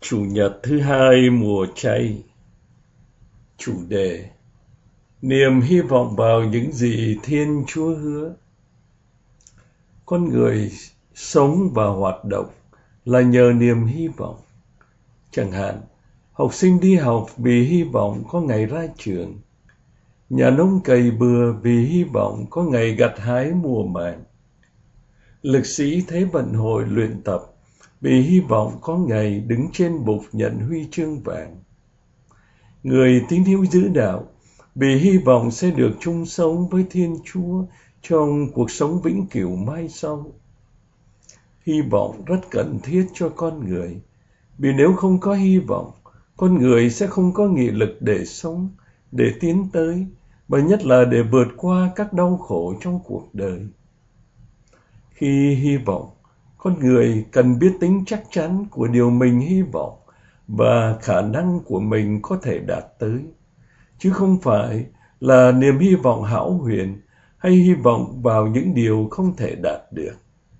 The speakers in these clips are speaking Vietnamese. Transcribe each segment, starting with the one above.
Chủ nhật thứ hai mùa chay. Chủ đề: niềm hy vọng vào những gì Thiên Chúa hứa. Con người sống và hoạt động là nhờ niềm hy vọng. Chẳng hạn, học sinh đi học vì hy vọng có ngày ra trường. Nhà nông cày bừa vì hy vọng có ngày gặt hái mùa màng. Lực sĩ Thế vận hội luyện tập vì hy vọng có ngày đứng trên bục nhận huy chương vàng. Người tín hữu giữ đạo vì hy vọng sẽ được chung sống với Thiên Chúa trong cuộc sống vĩnh cửu mai sau. Hy vọng rất cần thiết cho con người, vì nếu không có hy vọng, con người sẽ không có nghị lực để sống, để tiến tới, và nhất là để vượt qua các đau khổ trong cuộc đời. Khi hy vọng, con người cần biết tính chắc chắn của điều mình hy vọng và khả năng của mình có thể đạt tới, chứ không phải là niềm hy vọng hão huyền hay hy vọng vào những điều không thể đạt được.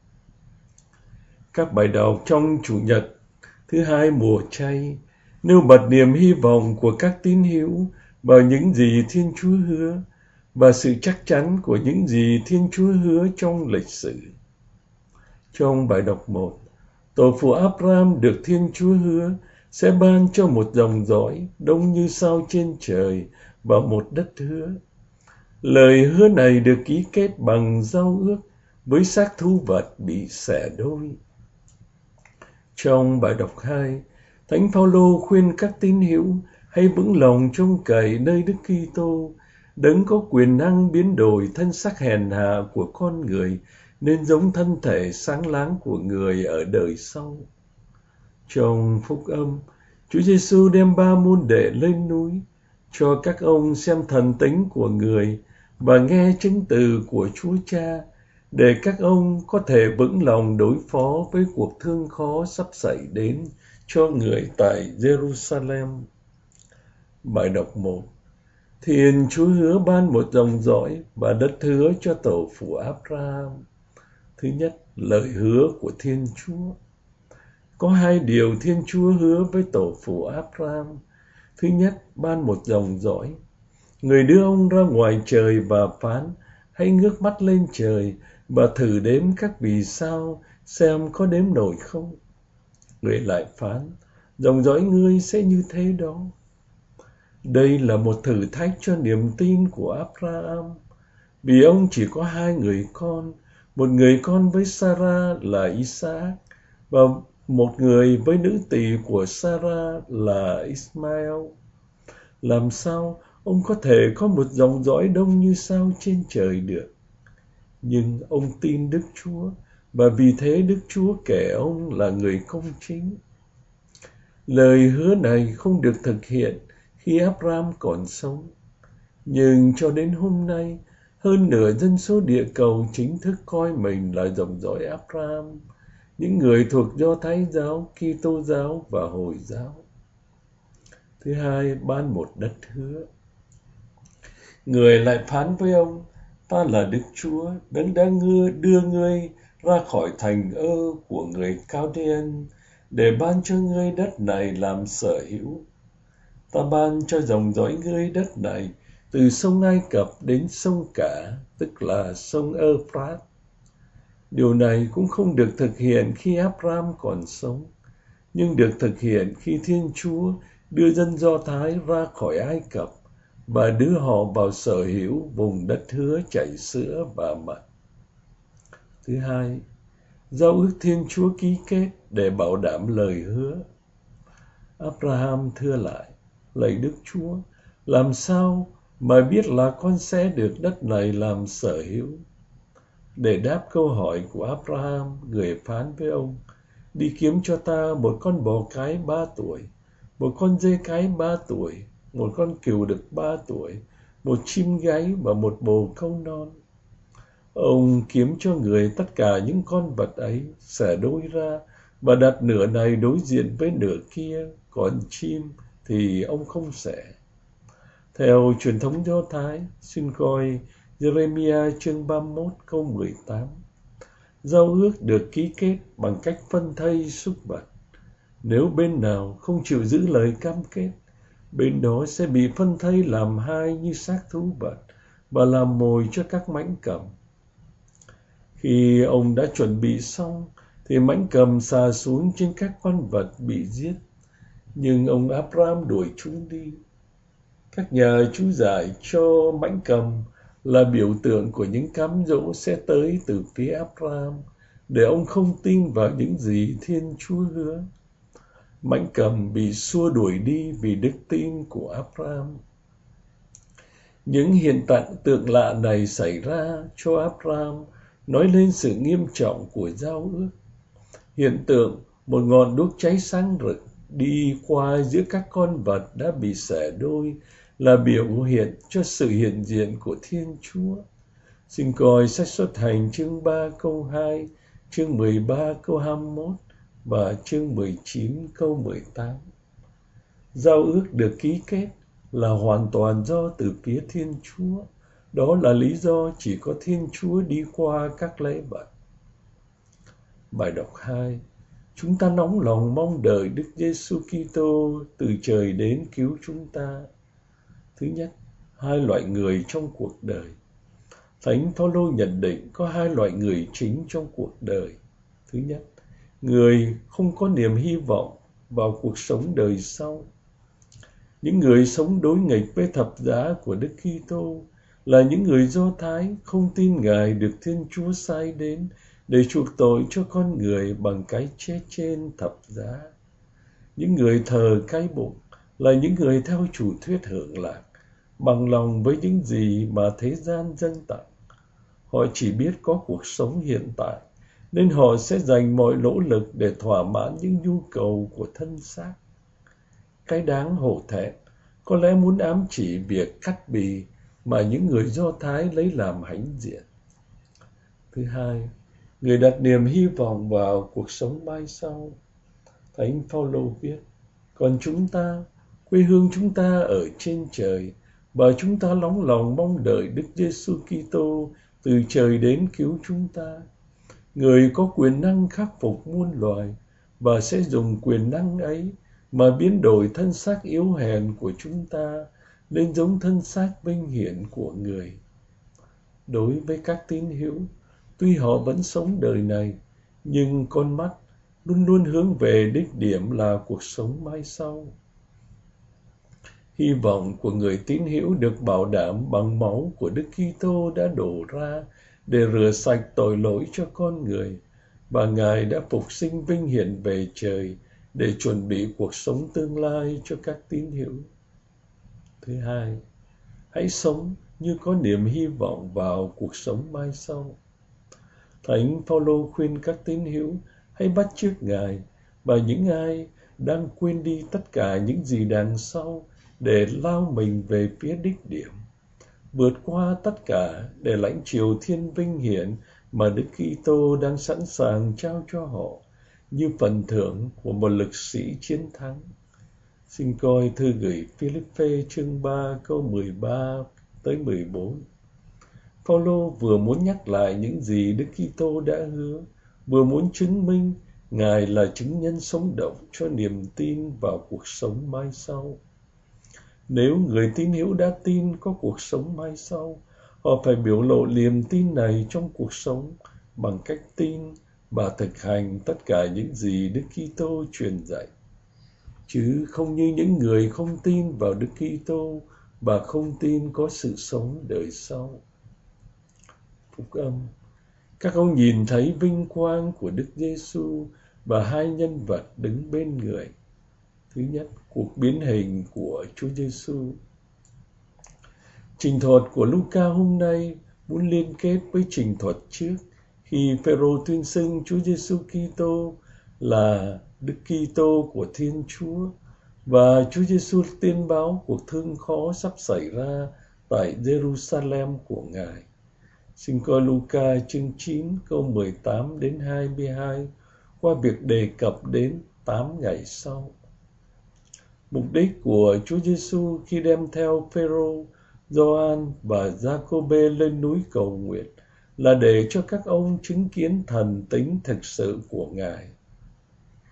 Các bài đọc trong Chủ nhật thứ hai mùa chay nêu bật niềm hy vọng của các tín hữu vào những gì Thiên Chúa hứa và sự chắc chắn của những gì Thiên Chúa hứa trong lịch sử. Trong bài đọc 1, tổ phụ Abraham được Thiên Chúa hứa sẽ ban cho một dòng dõi đông như sao trên trời và một đất hứa. Lời hứa này được ký kết bằng giao ước với xác thú vật bị xẻ đôi. Trong bài đọc 2, Thánh Phaolô khuyên các tín hữu hãy vững lòng trông cậy nơi Đức Kitô, đấng có quyền năng biến đổi thân xác hèn hạ của con người nên giống thân thể sáng láng của người ở đời sau. Trong Phúc Âm, Chúa Giêsu đem 3 môn đệ lên núi cho các ông xem thần tính của người và nghe chứng từ của Chúa Cha, để các ông có thể vững lòng đối phó với cuộc thương khó sắp xảy đến cho người tại Jerusalem. Bài đọc 1, Thiên Chúa hứa ban một dòng dõi và đất hứa cho tổ phụ Abraham. Thứ nhất, lời hứa của Thiên Chúa. Có 2 điều Thiên Chúa hứa với tổ phụ Abraham. Thứ nhất, ban một dòng dõi. Người đưa ông ra ngoài trời và phán: hãy ngước mắt lên trời và thử đếm các vì sao xem có đếm nổi không. Người lại phán: dòng dõi ngươi sẽ như thế đó. Đây là một thử thách cho niềm tin của Abraham, vì ông chỉ có 2 người con, một người con với Sarah là Isaac và một người với nữ tỳ của Sarah là Ismael. Làm sao ông có thể có một dòng dõi đông như sao trên trời được? Nhưng ông tin Đức Chúa, và vì thế Đức Chúa kể ông là người công chính. Lời hứa này không được thực hiện khi Abraham còn sống, nhưng cho đến hôm nay, hơn nửa dân số địa cầu chính thức coi mình là dòng dõi Abraham, những người thuộc Do Thái giáo, Kitô giáo và Hồi giáo. Thứ hai, ban một đất hứa. Người lại phán với ông: ta là Đức Chúa, đấng đã đưa ngươi ra khỏi thành của người Chaldean để ban cho ngươi đất này làm sở hữu. Ta ban cho dòng dõi ngươi đất này từ sông Ai Cập đến sông Cả, tức là sông Euphrates. Điều này cũng không được thực hiện khi Abraham còn sống, nhưng được thực hiện khi Thiên Chúa đưa dân Do Thái ra khỏi Ai Cập và đưa họ vào sở hữu vùng đất hứa chảy sữa và mật. Thứ hai, giao ước Thiên Chúa ký kết để bảo đảm lời hứa. Abraham thưa lại: lạy Đức Chúa, làm sao mà biết là con sẽ được đất này làm sở hữu? Để đáp câu hỏi của Abraham, người phán với ông: đi kiếm cho ta một con bò cái 3 tuổi, một con dê cái 3 tuổi, một con cừu đực 3 tuổi, một chim gáy và một bồ câu non. Ông kiếm cho người tất cả những con vật ấy, xẻ đôi ra và đặt nửa này đối diện với nửa kia, còn chim thì ông không xẻ. Theo truyền thống Do Thái, xin coi Jeremiah chương 31 câu 18. Giao ước được ký kết bằng cách phân thây súc vật. Nếu bên nào không chịu giữ lời cam kết, bên đó sẽ bị phân thây làm hai như xác thú vật và làm mồi cho các mãnh cầm. Khi ông đã chuẩn bị xong, thì mãnh cầm xà xuống trên các con vật bị giết, nhưng ông Abraham đuổi chúng đi. Các nhà chú giải cho mãnh cầm là biểu tượng của những cám dỗ sẽ tới từ phía Abraham, để ông không tin vào những gì Thiên Chúa hứa. Mãnh cầm bị xua đuổi đi vì đức tin của Abraham. Những hiện tượng lạ này xảy ra cho Abraham nói lên sự nghiêm trọng của giao ước. Hiện tượng một ngọn đuốc cháy sáng rực đi qua giữa các con vật đã bị xẻ đôi là biểu hiện cho sự hiện diện của Thiên Chúa. Xin coi sách Xuất Hành chương 3 câu 2, chương 13 câu 21 và chương 19 câu 18. Giao ước được ký kết là hoàn toàn do từ phía Thiên Chúa. Đó là lý do chỉ có Thiên Chúa đi qua các lễ vật. Bài đọc 2. Chúng ta nóng lòng mong đợi Đức Giêsu Kitô từ trời đến cứu chúng ta. Thứ nhất, hai loại người trong cuộc đời. Thánh Phaolô nhận định có hai loại người chính trong cuộc đời. Thứ nhất, người không có niềm hy vọng vào cuộc sống đời sau. Những người sống đối nghịch với thập giá của Đức Kitô là những người Do Thái không tin Ngài được Thiên Chúa sai đến để chuộc tội cho con người bằng cái chết trên thập giá. Những người thờ cái bụng là những người theo chủ thuyết hưởng lạc, bằng lòng với những gì mà thế gian dâng tặng. Họ chỉ biết có cuộc sống hiện tại, nên họ sẽ dành mọi nỗ lực để thỏa mãn những nhu cầu của thân xác. Cái đáng hổ thẹn có lẽ muốn ám chỉ việc cắt bì mà những người Do Thái lấy làm hãnh diện. Thứ hai, người đặt niềm hy vọng vào cuộc sống mai sau. Thánh Phaolô viết: còn chúng ta, quê hương chúng ta ở trên trời, và chúng ta nóng lòng mong đợi Đức Giêsu Kitô từ trời đến cứu chúng ta. Người có quyền năng khắc phục muôn loài và sẽ dùng quyền năng ấy mà biến đổi thân xác yếu hèn của chúng ta nên giống thân xác vinh hiển của người. Đối với các tín hữu, tuy họ vẫn sống đời này, nhưng con mắt luôn luôn hướng về đích điểm là cuộc sống mai sau. Hy vọng của người tín hữu được bảo đảm bằng máu của Đức Kitô đã đổ ra để rửa sạch tội lỗi cho con người, và Ngài đã phục sinh vinh hiển về trời để chuẩn bị cuộc sống tương lai cho các tín hữu. Thứ hai, hãy sống như có niềm hy vọng vào cuộc sống mai sau. Thánh Phaolô khuyên các tín hữu hãy bắt chước Ngài và những ai đang quên đi tất cả những gì đằng sau để lao mình về phía đích điểm, vượt qua tất cả để lãnh triều thiên vinh hiển mà Đức Kitô đang sẵn sàng trao cho họ như phần thưởng của một lực sĩ chiến thắng. Xin coi thư gửi Philippe chương 3 câu 13 tới 14. Phaolô vừa muốn nhắc lại những gì Đức Kitô đã hứa, vừa muốn chứng minh Ngài là chứng nhân sống động cho niềm tin vào cuộc sống mai sau. Nếu người tín hữu đã tin có cuộc sống mai sau, họ phải biểu lộ niềm tin này trong cuộc sống bằng cách tin và thực hành tất cả những gì Đức Kitô truyền dạy, chứ không như những người không tin vào Đức Kitô và không tin có sự sống đời sau. Phúc âm. Các ông nhìn thấy vinh quang của Đức Giêsu và hai nhân vật đứng bên người. Thứ nhất, cuộc biến hình của Chúa Giêsu. Trình thuật của Luca hôm nay muốn liên kết với trình thuật trước khi Phêrô tuyên xưng Chúa Giêsu Kitô là Đức Kitô của Thiên Chúa, và Chúa Giêsu tiên báo cuộc thương khó sắp xảy ra tại Jerusalem của Ngài. Xin coi Luca chương 9 câu 18 đến 22 qua việc đề cập đến 8 ngày sau. Mục đích của Chúa Giêsu khi đem theo Phêrô, Gioan và Giacôbê lên núi cầu nguyện là để cho các ông chứng kiến thần tính thực sự của Ngài.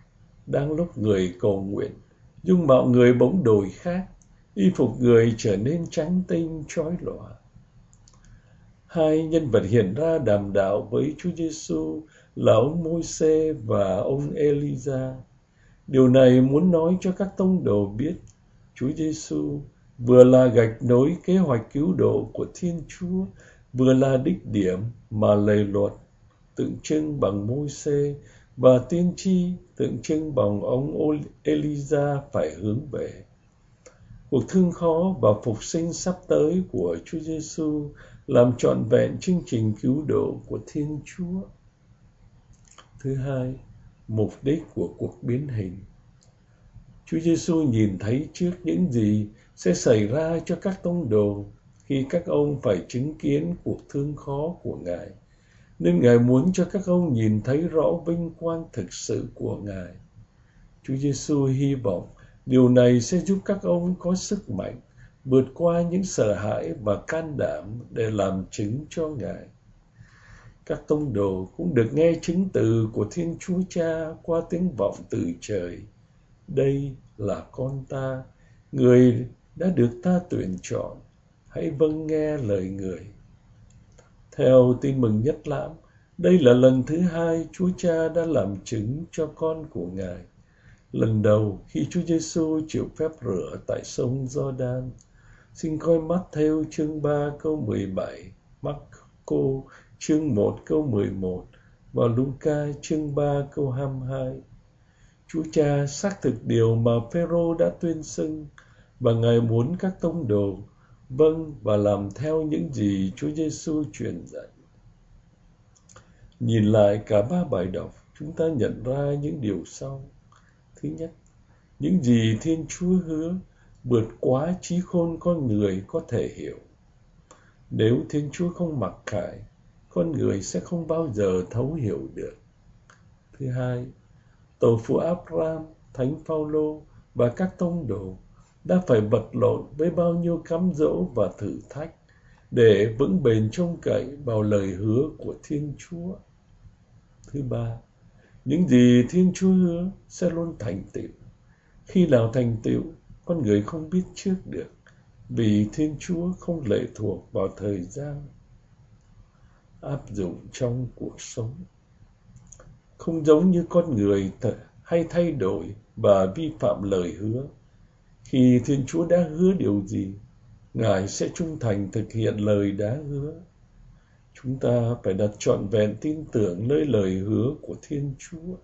Đang lúc người cầu nguyện, dung mạo người bỗng đổi khác, y phục người trở nên trắng tinh chói lòa. Hai nhân vật hiện ra đàm đạo với Chúa Giêsu là ông Môi-se và ông Ê-li-gia. Điều này muốn nói cho các tông đồ biết Chúa Giêsu vừa là gạch nối kế hoạch cứu độ của Thiên Chúa, vừa là đích điểm mà lề luật tượng trưng bằng Môi-se và tiên tri tượng trưng bằng ông Ê-li-gia phải hướng về. Cuộc thương khó và phục sinh sắp tới của Chúa Giêsu làm trọn vẹn chương trình cứu độ của Thiên Chúa. Thứ hai, mục đích của cuộc biến hình. Chúa Giêsu nhìn thấy trước những gì sẽ xảy ra cho các tông đồ khi các ông phải chứng kiến cuộc thương khó của Ngài, nên Ngài muốn cho các ông nhìn thấy rõ vinh quang thực sự của Ngài. Chúa Giêsu hy vọng điều này sẽ giúp các ông có sức mạnh vượt qua những sợ hãi và can đảm để làm chứng cho Ngài. Các tông đồ cũng được nghe chứng từ của Thiên Chúa Cha qua tiếng vọng từ trời. Đây là con ta, người đã được ta tuyển chọn, hãy vâng nghe lời người. Theo Tin Mừng Nhất Lãm, đây là lần thứ hai Chúa Cha đã làm chứng cho con của Ngài. Lần đầu khi Chúa Giêsu chịu phép rửa tại sông Giođan. Xin coi Mát-thêu chương 3 câu 17, Mác-cô chương 1 câu 11 và Luca chương 3 câu 22. Chúa Cha xác thực điều mà Phêrô đã tuyên xưng, và Ngài muốn các tông đồ vâng và làm theo những gì Chúa Giêsu truyền dạy. Nhìn lại cả ba bài đọc, chúng ta nhận ra những điều sau. Thứ nhất, những gì Thiên Chúa hứa vượt quá trí khôn con người có thể hiểu. Nếu Thiên Chúa không mặc khải, con người sẽ không bao giờ thấu hiểu được. Thứ hai, tổ phụ Abraham, Thánh Phaolô và các tông đồ đã phải vật lộn với bao nhiêu cám dỗ và thử thách để vững bền trông cậy vào lời hứa của Thiên Chúa. Thứ ba, những gì Thiên Chúa hứa sẽ luôn thành tựu. Khi nào thành tựu, con người không biết trước được, vì Thiên Chúa không lệ thuộc vào thời gian. Áp dụng trong cuộc sống. Không giống như con người hay thay đổi và vi phạm lời hứa. Khi Thiên Chúa đã hứa điều gì, Ngài sẽ trung thành thực hiện lời đã hứa. Chúng ta phải đặt trọn vẹn tin tưởng nơi lời hứa của Thiên Chúa.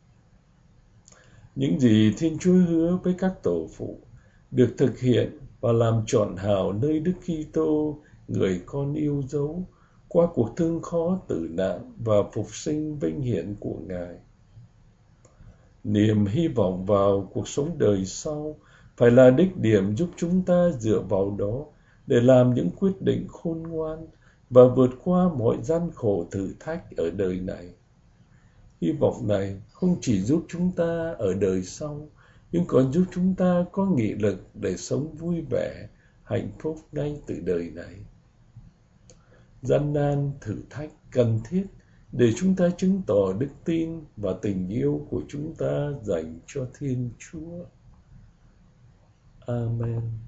Những gì Thiên Chúa hứa với các tổ phụ được thực hiện và làm trọn hảo nơi Đức Kitô, người con yêu dấu, qua cuộc thương khó tử nạn và phục sinh vinh hiển của Ngài. Niềm hy vọng vào cuộc sống đời sau phải là đích điểm giúp chúng ta dựa vào đó để làm những quyết định khôn ngoan và vượt qua mọi gian khổ thử thách ở đời này. Hy vọng này không chỉ giúp chúng ta ở đời sau, nhưng còn giúp chúng ta có nghị lực để sống vui vẻ, hạnh phúc ngay từ đời này. Gian nan, thử thách cần thiết để chúng ta chứng tỏ đức tin và tình yêu của chúng ta dành cho Thiên Chúa. Amen.